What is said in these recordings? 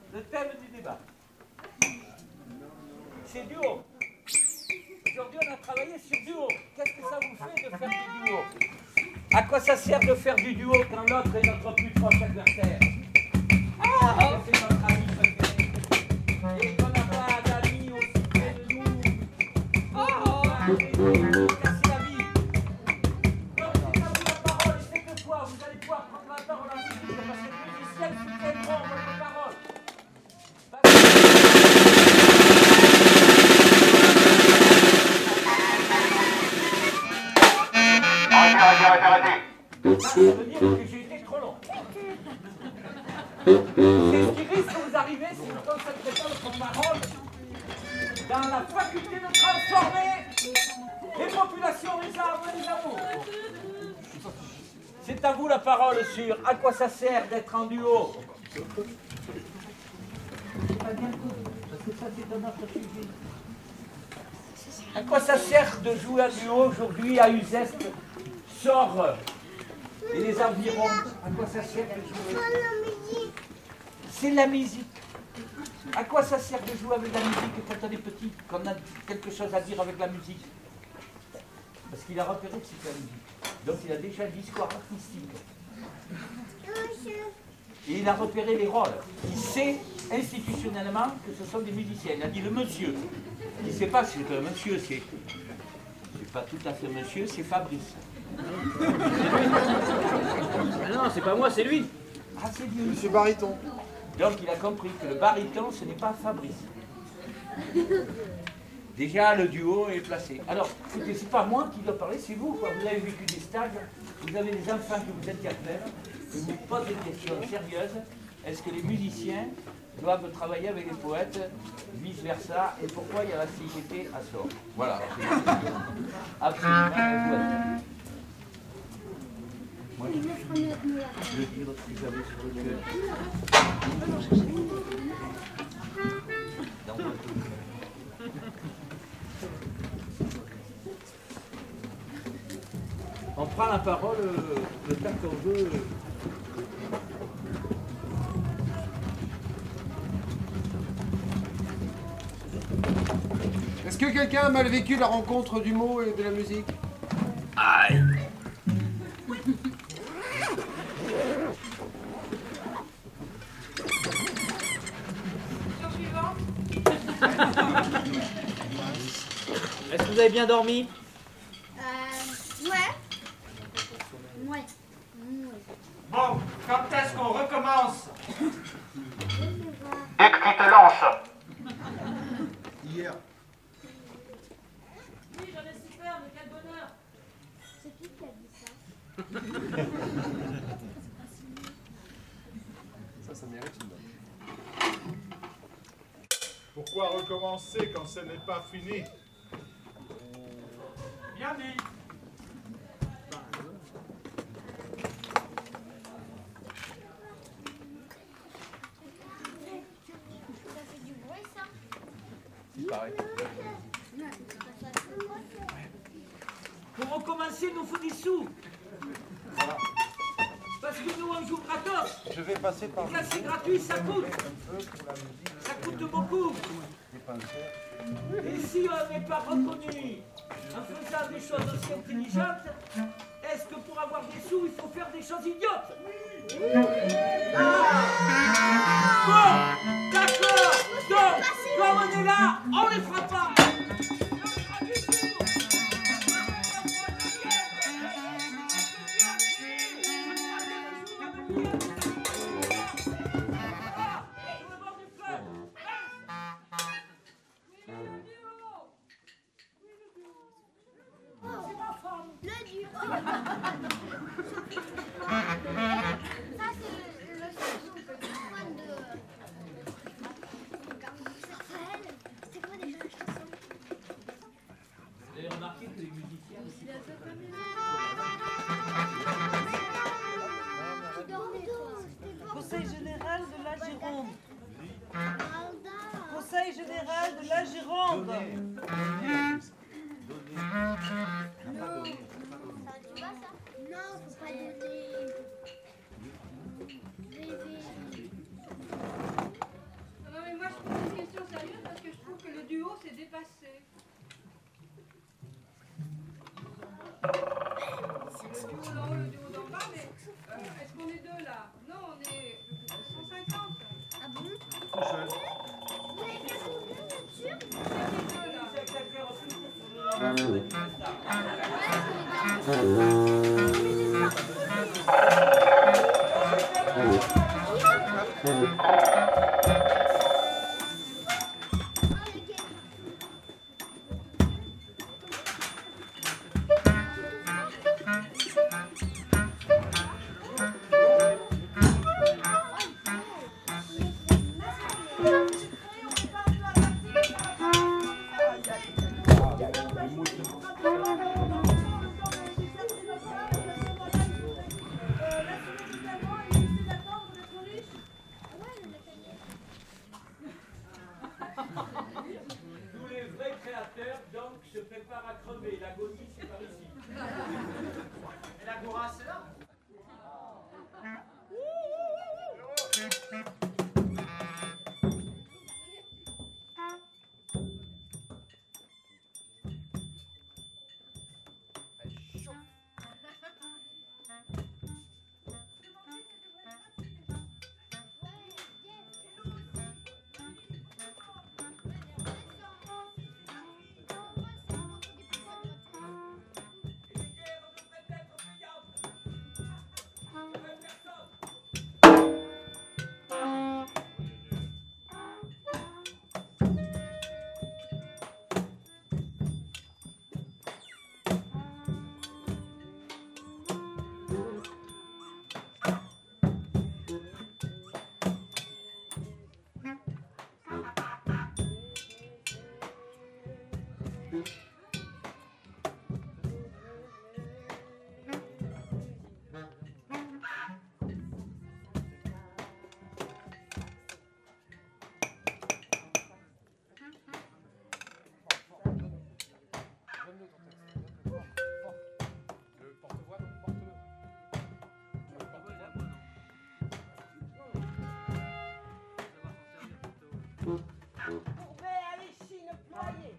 le thème du débat. C'est duo. Aujourd'hui, on a travaillé sur duo. Qu'est-ce que ça vous fait de faire du duo? À quoi ça sert de faire du duo quand l'autre est notre plus proche adversaire? C'est notre ami préféré. Et qu'on n'a pas d'amis aussi près de nous. Casser la vie. Donc, c'est à vous la parole. Et c'est que quoi? Vous allez pouvoir prendre la parole en musique parce que les musiciens soutiendront votre parole. Arrêtez. Ça veut dire que j'ai été trop long. C'est ce qui risque de vous arriver si vous ne consacrez pas votre parole dans la faculté de transformer les populations, les âmes, les amours. C'est à vous la parole sur à quoi ça sert d'être en duo. C'est pas bien tout, parce que ça c'est un autre sujet. À quoi ça sert de jouer en duo aujourd'hui à Uzès, Sort et les environs? À quoi ça sert de jouer? C'est la musique. À quoi ça sert de jouer avec la musique quand on est petit, qu'on a quelque chose à dire avec la musique? Parce qu'il a repéré que c'était la musique. Donc il a déjà un discours artistique. Et il a repéré les rôles. Il sait institutionnellement que ce sont des musiciens. Il a dit le monsieur. Il ne sait pas si c'est un monsieur, c'est pas tout à fait monsieur, c'est Fabrice. Ah non, c'est pas moi, c'est lui. Ah, c'est lui. Monsieur Baryton. Donc il a compris que le baryton, ce n'est pas Fabrice. Déjà, le duo est placé. Alors, écoutez, c'est pas moi qui dois parler, c'est vous. Quoi. Vous avez vécu des stages, vous avez des enfants qui vous interpellent, qui vous posent des questions sérieuses. Est-ce que les musiciens doivent travailler avec les poètes, vice-versa, et pourquoi il y a la CGT à Sort? Voilà. Absolument. Moi, je dire ce que j'avais sur le cœur. On prend la parole le temps qu'on veut. Est-ce que quelqu'un a mal vécu la rencontre du mot et de la musique? Aïe! Est-ce que vous avez bien dormi? Ouais. Bon, quand est-ce qu'on recommence? Dès que tu te lances. Hier. Oui, j'en ai super, mais quel bonheur. C'est qui a dit ça? Ça mérite une note. Pourquoi recommencer quand ce n'est pas fini? Bien dit. Ça fait du bruit, ça? Il paraît. Pour recommencer, il nous faut des sous. Voilà. Parce que nous, on joue gratos. Je vais passer par Et là, c'est gratuit, ça coûte. Ça coûte beaucoup. Et si on n'est pas reconnu en faisant des choses aussi intelligentes, est-ce que pour avoir des sous, il faut faire des choses idiotes? Bon, d'accord. Donc, comme on est là, on les fera pas. Vous avez remarqué que les musiciens aussi. Conseil général de la Gironde. Conseil général de la Gironde. Non, faut pas donner. passé. Le duo d'en haut, le duo d'en bas, mais est-ce qu'on est deux là? Non, on est 150. Ah bon? Tout seul. Vous avez qu'à combien, bien sûr? Tous les vrais créateurs, donc, se préparent à crever. L'agonie, c'est par ici. Et la Gora, c'est là. Courbet, allez, chine, ployez.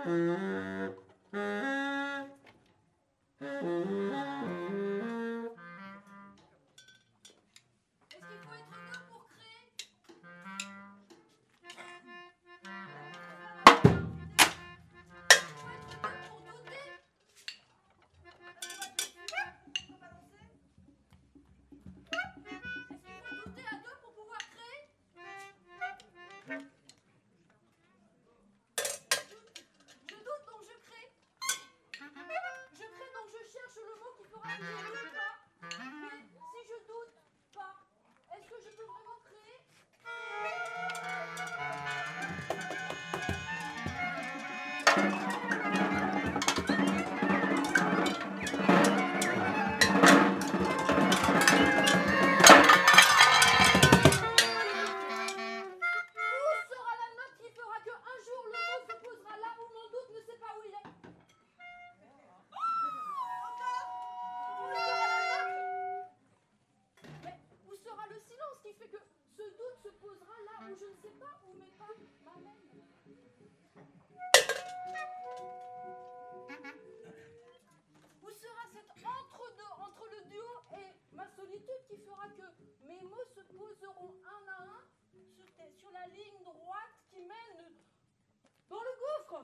Sur la ligne droite qui mène dans le gouffre.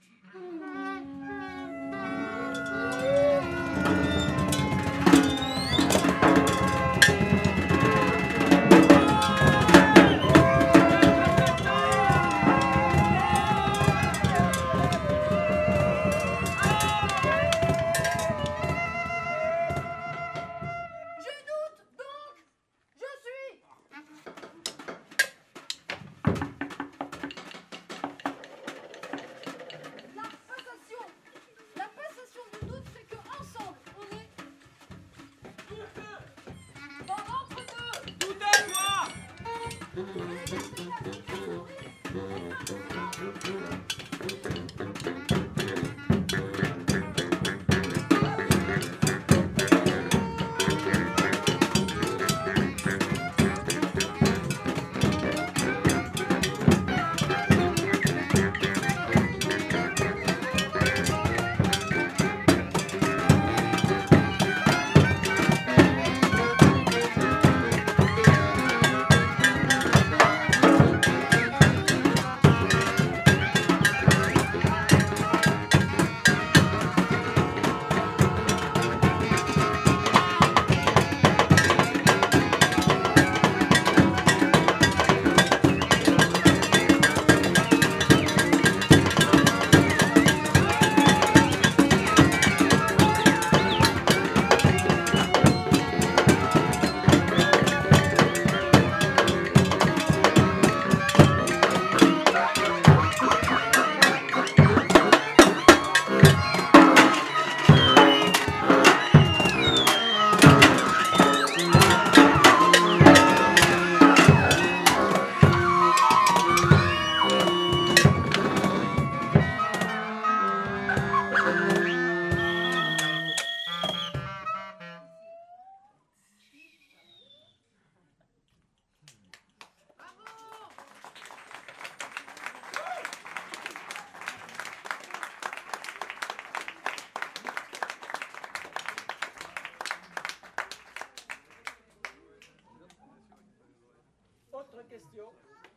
Question.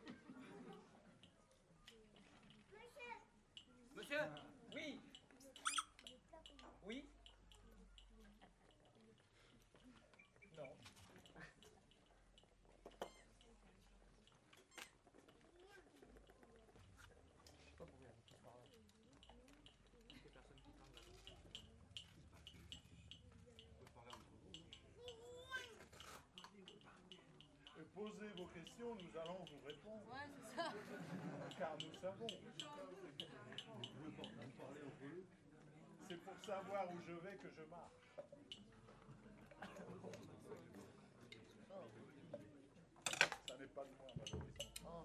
Monsieur? Oui. Oui. Non. Posez vos questions, nous allons vous répondre. Ouais, c'est ça. Car nous savons. C'est pour savoir où je vais que je marche. Ça n'est pas de moi, malheureusement.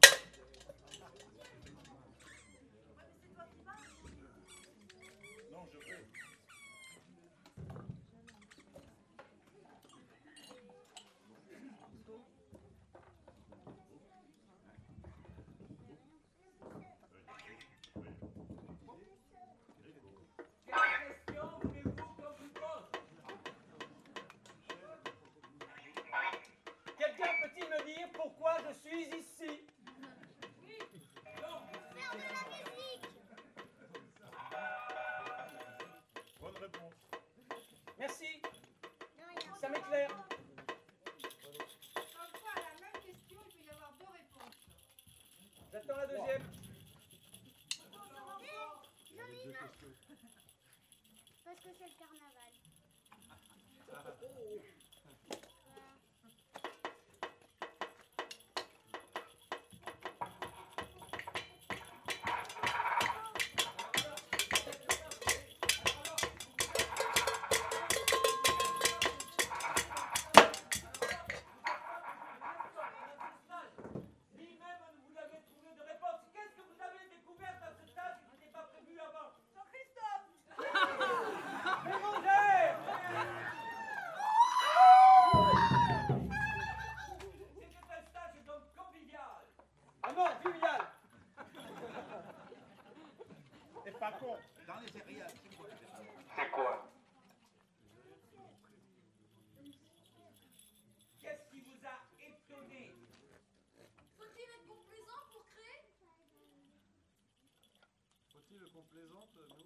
Non, je vais. J'attends la deuxième. J'en ai une autre. Parce que c'est le carnaval. Lui-même, vous l'avez trouvé de réponse. Qu'est-ce que vous avez découvert dans ce stage qui n'était pas prévu avant? Jean-Christophe. Bérangère! C'était un stage donc convivial. Ah non, filial. Et pas con. Dans les céréales, c'est quoi? C'est quoi? Qu'est-ce qui vous a étonné? Faut-il être complaisant pour créer? Faut-il qu'on plaisante, nous?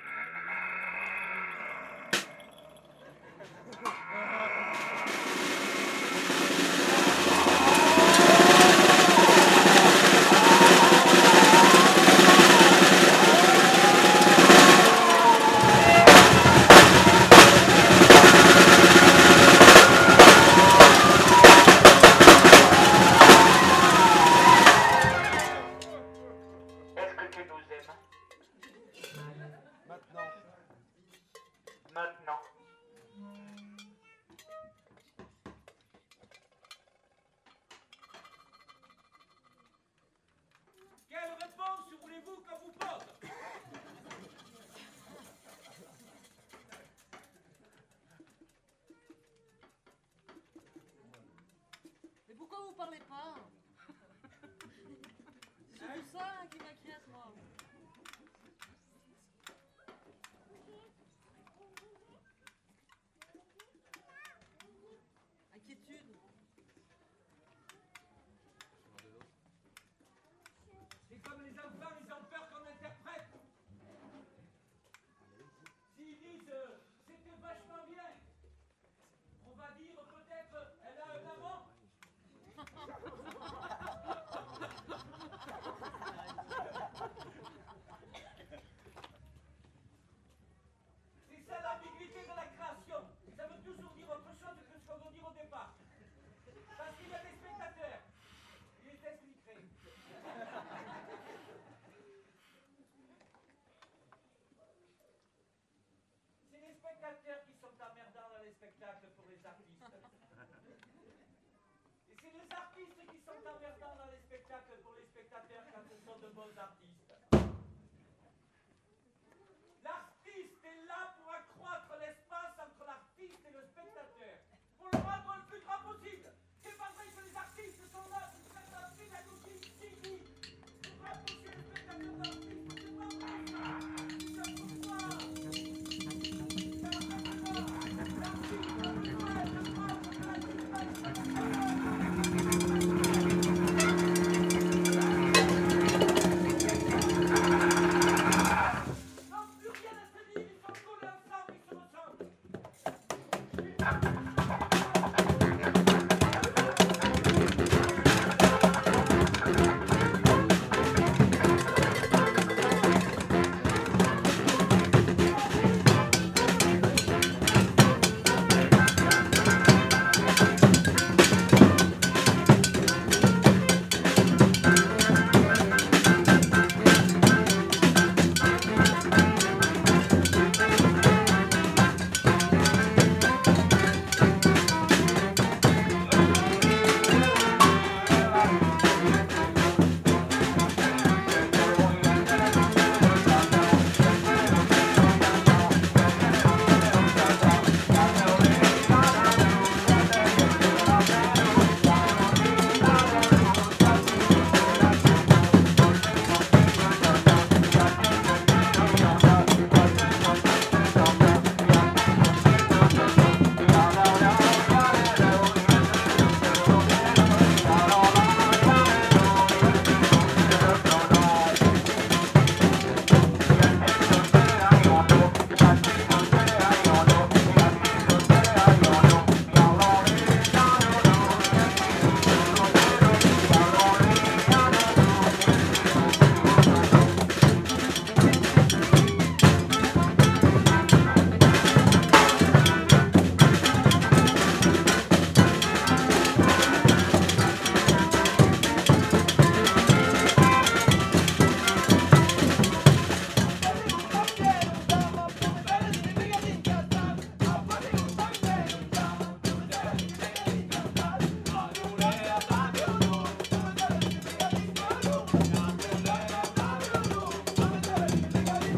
Est-ce que tu nous aimes? Maintenant. Maintenant. Quelle réponse voulez-vous qu'on vous pose? Mais pourquoi vous parlez pas? C'est tout ça qui m'inquiète, moi. Inquiétude. C'est comme les enfants, ils ont peur qu'on interprète. S'ils disent c'était vachement bien, on va dire peut-être elle a un amant. C'est ça l'ambiguïté de la création. Ça veut toujours dire autre chose que ce qu'on veut dire au départ. Parce qu'il y a des spectateurs. Je les expliquerai. C'est les spectateurs qui sont emmerdants dans les spectacles pour les artistes. Et c'est les artistes qui sont emmerdants dans les spectacles pour les spectateurs quand ce sont de bons artistes. L'artiste est là pour accroître l'espace entre l'artiste et le spectateur, pour le rendre le plus grand possible. C'est pas vrai que les artistes sont là pour faire la pédagogie civique, pour rapprocher le spectateur de l'artiste. C'est pas vrai ça. C'est pourquoi.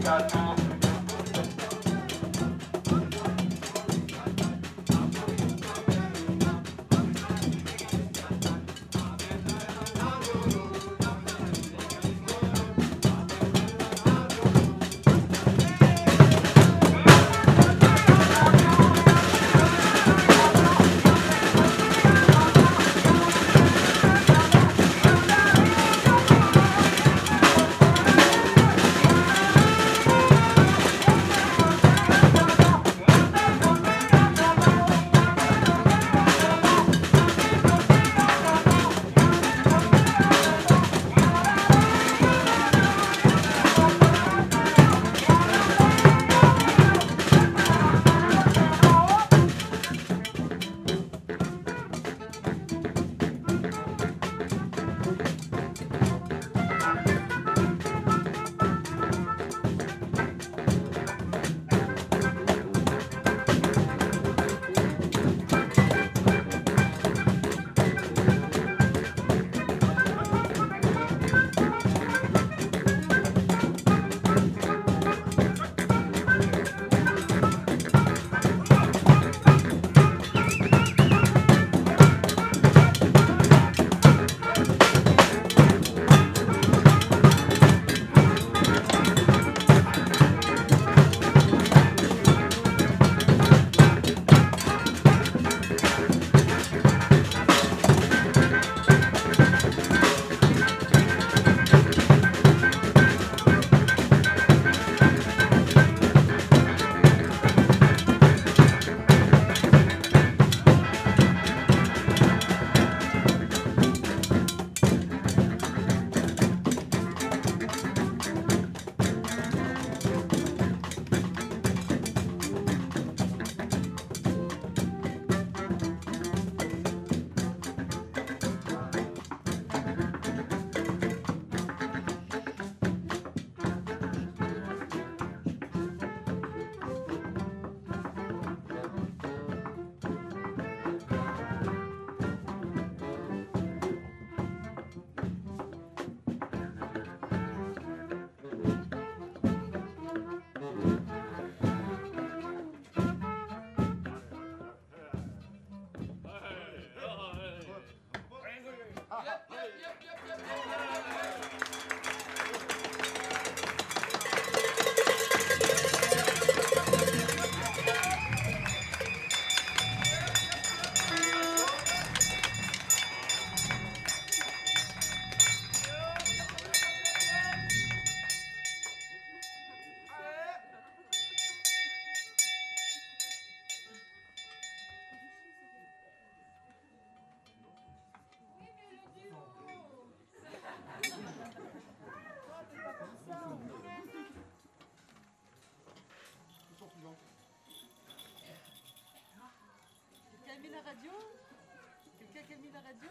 radio? Quelqu'un qui a mis la radio?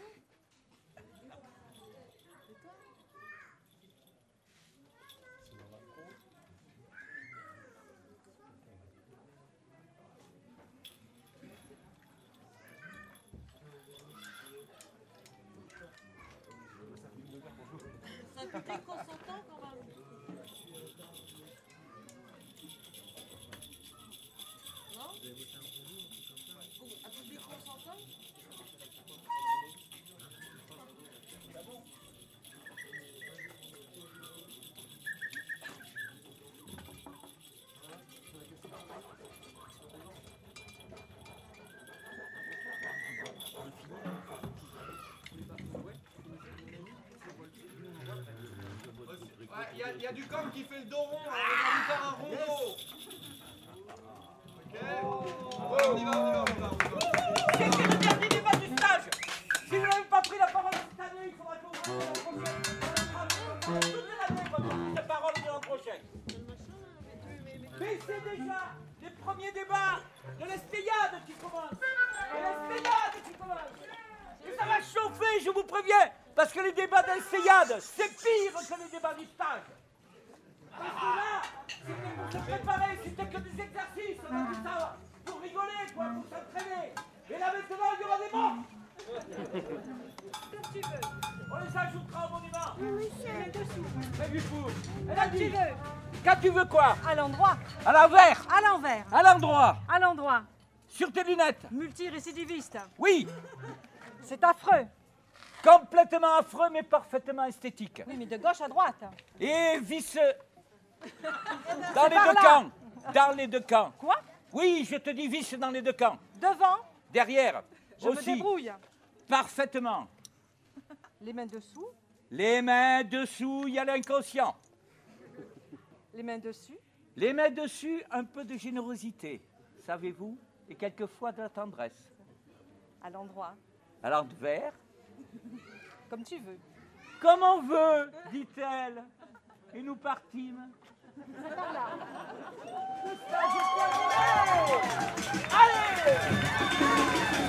C'est toi? C'est un public consentant quand même. Non? Un public consentant? Il y a du com qui fait le dos rond, alors on va lui faire un rondeau. Ok. Ouais, on y va. C'était le dernier débat du stage. Si vous n'avez pas pris la parole cette année, il faudra qu'on vous la prochaine. Toute l'année, votre prise de parole de l'an prochain. Mais c'est déjà les premiers débats de l'Espéade qui commencent. Et ça va chauffer, je vous préviens. Parce que les débats d'Espéade, c'est pire que les débats du stage. Parce que là, c'était pour se préparer, c'était que des exercices, on a dit ça pour rigoler, quoi, pour s'entraîner. Et là maintenant, il y aura des morts. Comme tu veux. On les ajoutera au monument. Oui, monsieur. Prévu pour. Et là, tu veux. Quand tu veux quoi? À l'endroit. À l'envers. À l'envers. À l'endroit. À l'endroit. Sur tes lunettes. Multirécidiviste. Oui. C'est affreux. Complètement affreux, mais parfaitement esthétique. Oui, mais de gauche à droite. Et visseux. Dans les par deux là. camps. Dans les deux camps. Quoi? Oui, je te dis visse dans les deux camps. Devant. Derrière. Je me aussi. débrouille. Parfaitement. Les mains dessous. Les mains dessous, il y a l'inconscient. Les mains dessus. Les mains dessus, un peu de générosité, savez-vous, et quelquefois de la tendresse. À l'endroit. À l'envers. Comme tu veux. Comme on veut, dit-elle. Et nous partîmes. C'est par là. Le stage est terminé. Allez!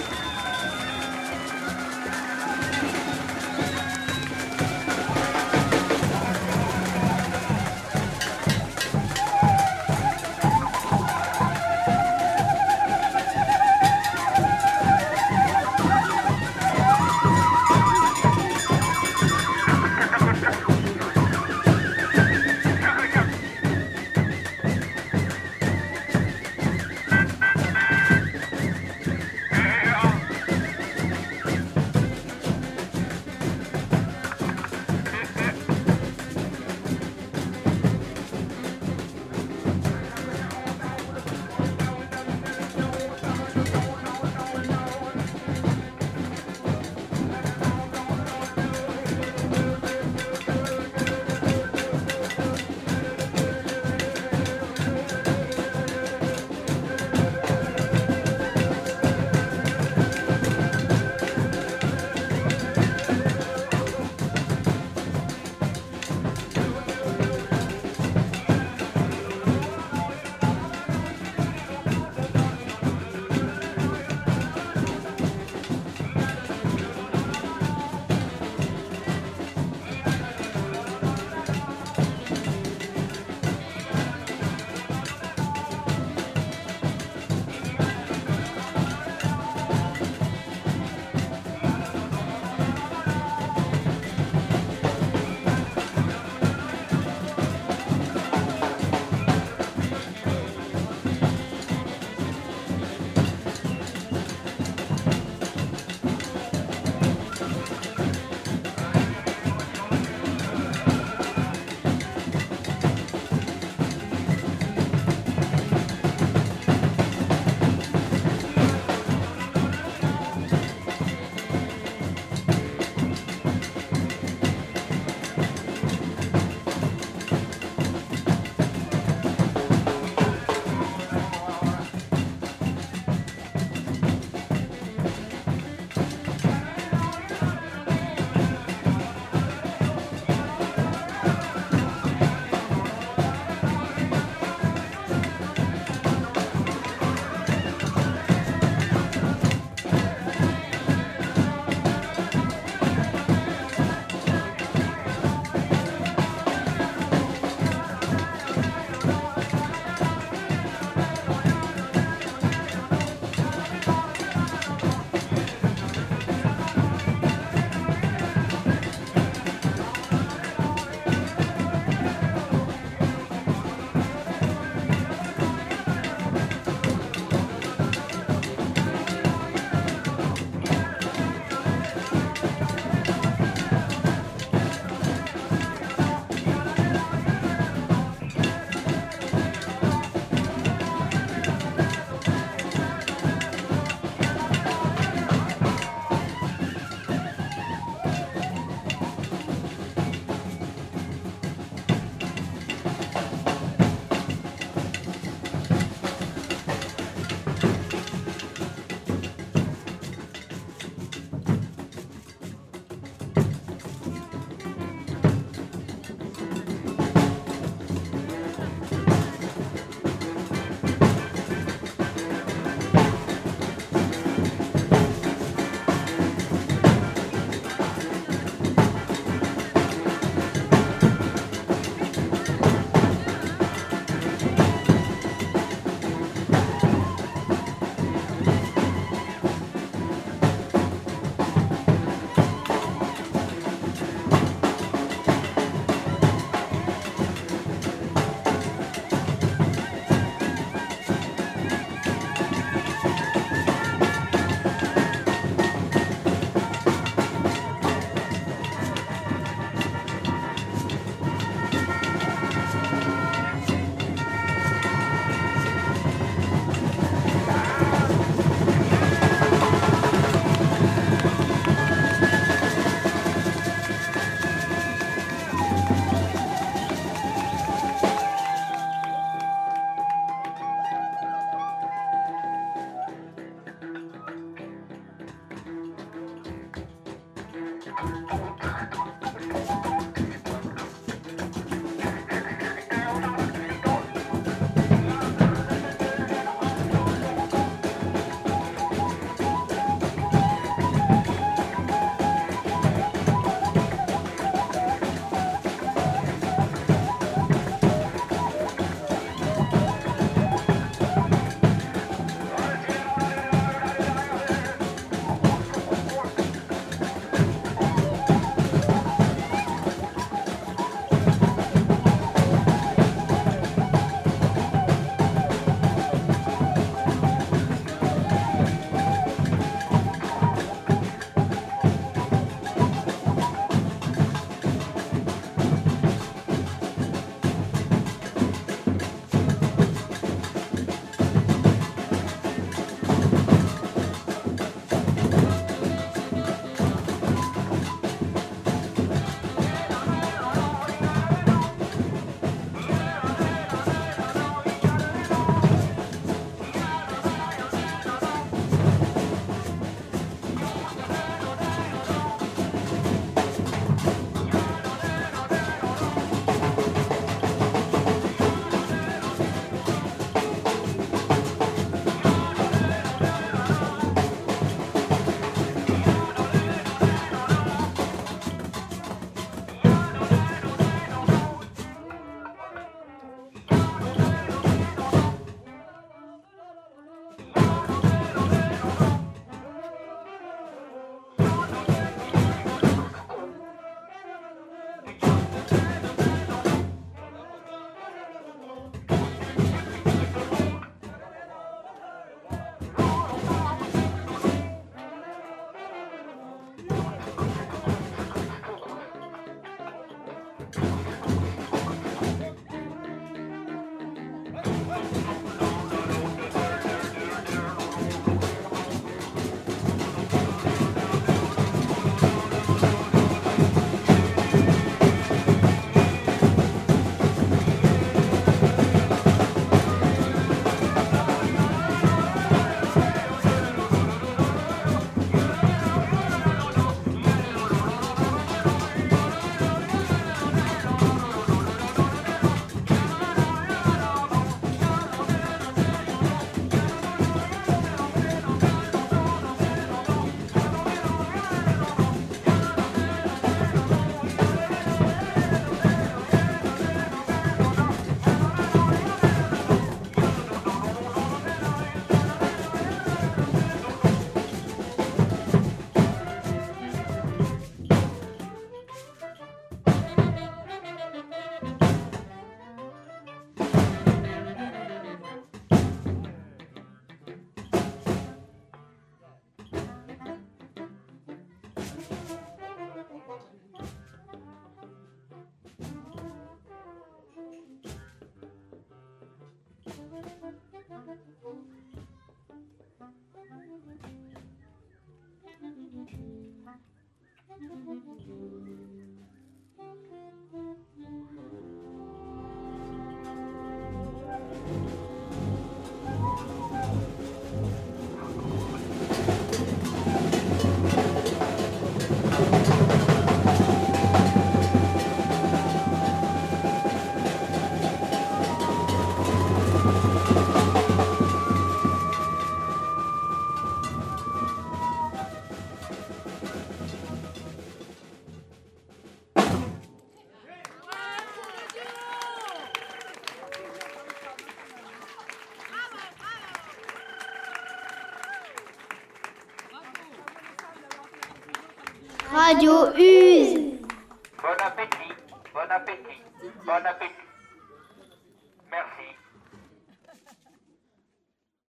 Radio Use. Bon appétit, bon appétit, bon appétit.